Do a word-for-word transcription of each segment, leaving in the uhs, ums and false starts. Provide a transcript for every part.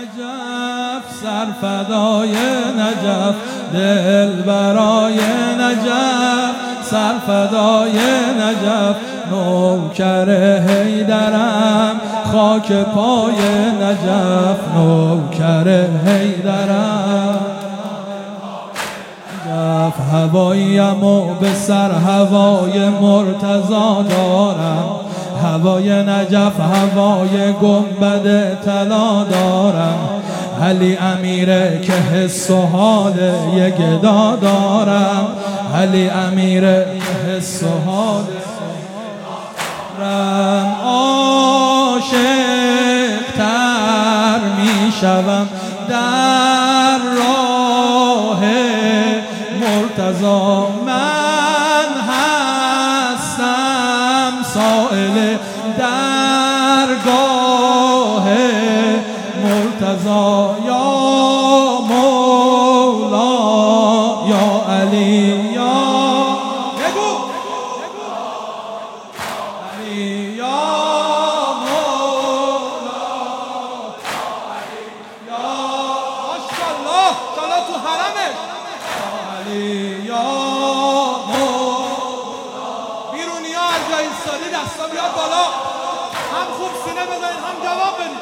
نجف سرفدای نجف، دل برای نجف سرفدای نجف، نوکر حیدرم خاک پای نجف، نوکر حیدرم. نجف هواییم و به سر هوای مرتضی دارم، هوای نجف هوای گنبد طلا دارم، علی امیره که حس و حال یه گدا دارم، علی امیره که حس و حال دارم. عاشق تر می شوم در راه مرتضی، من هستم سائل درگاه مرتضی، یا مولا یا علی یا بگو علی یا مولا یا ماشاءالله سالا تو حرمش یا علی یا مولا. بیرونی ها از جای ایستادی دستا بیاد بالا، هم خوب سینه بزنید هم جواب بدید.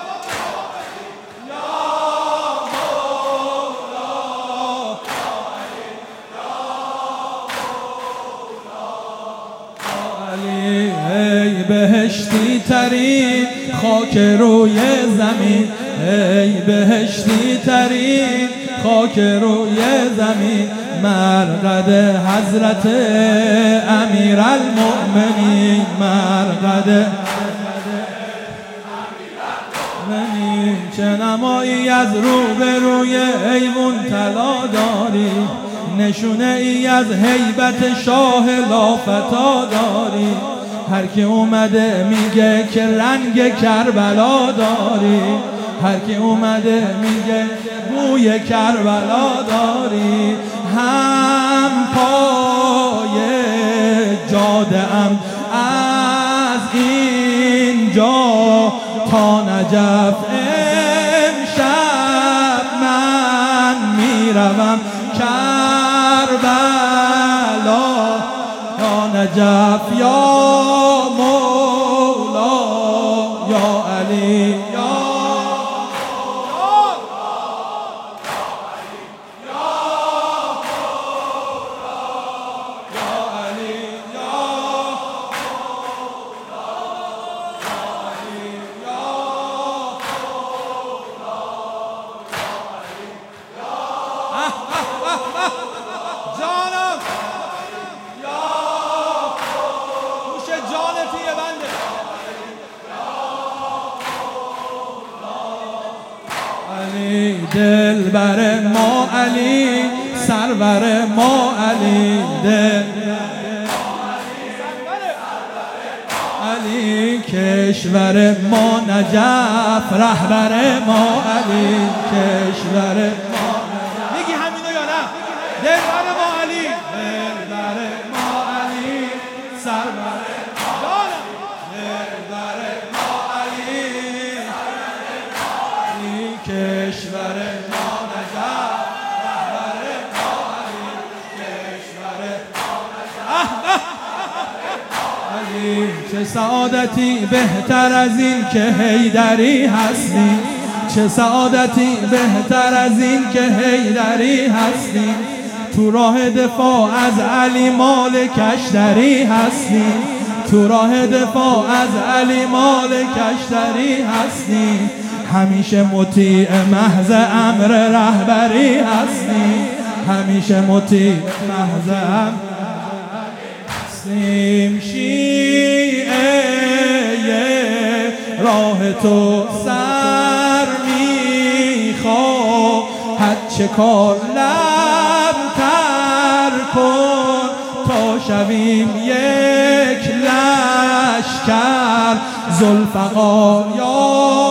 بهشتی ترین خاک روی زمین، ای بهشتی ترین خاک روی زمین، مرقد حضرت امیر المؤمنین، مرقد امیر. چه نمایی از روبروی ایوون طلا داری، نشونه ای از هیبت شاه لافتا داری، هر کی اومده میگه که رنگ کربلا داری، هر کی اومده میگه بوی کربلا داری. هم پای جاده ام از اینجا تا نجف، امشب من میروم کربلا یا نجف یا مولا یا علی یا دل بر ما علی، سرور ما علی، دل علی، کشور ما نجف، رهبر ما علی، کشور ما نجف. میگی همینو یا نه؟ دل بر ما علی، دل بر ما علی، سرور دل بر ما علی، کشور ما نجف، رهبر ما علی، کشور ما نجف. علی چه سعادتی بهتر از این که حیدری هستی، چه سعادتی بهتر از این که حیدری هستی، تو راه دفاع از علی مال کشتری هستی، تو راه دفاع از علی مال کشتری هستی، همیشه مطیع محض امر رهبری هستی، همیشه مطیع محض امر هستیم. شیعه راه تو سر میخواهد، چه کار لب تر کن تا شویم یک لشکر ذوالفقار یا